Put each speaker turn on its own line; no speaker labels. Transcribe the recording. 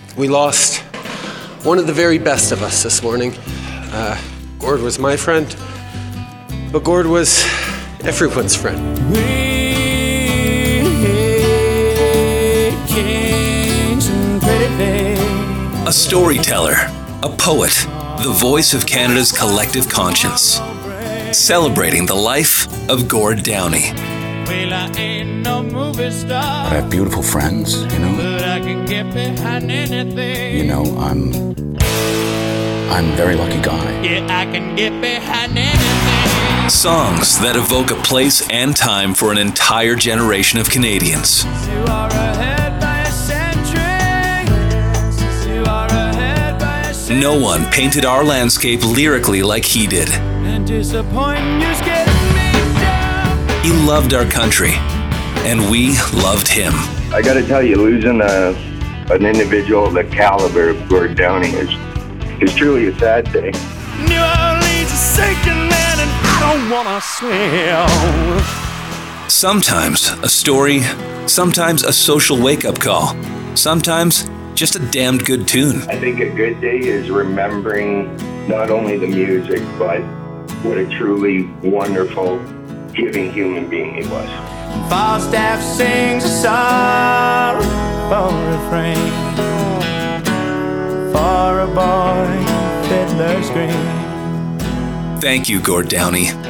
We lost one of the very best of us this morning. Gord was my friend, but Gord was everyone's friend.
A storyteller, a poet, the voice of Canada's collective conscience, celebrating the life of Gord Downie.
I ain't no movie star.
I have beautiful friends, you know.
But I can get behind anything.
You know, I'm a very lucky guy.
Yeah, I can get behind anything.
Songs that evoke a place and time for an entire generation of Canadians.
You are ahead by a century. You are ahead by a century.
No one painted our landscape lyrically like he did.
And disappointing you's getting me down.
He loved our country, and we loved him.
I got to tell you, losing an individual of the caliber of Gord Downie is truly a sad day.
New Orleans is sinking, man, and I don't wanna swim.
Sometimes a story, sometimes a social wake-up call, sometimes just a damned good tune.
I think a good day is remembering not only the music, but what a truly wonderful, giving human being he was.
Falstaff sings a sorrowful refrain for a boy fiddler's green.
Thank you, Gord Downie.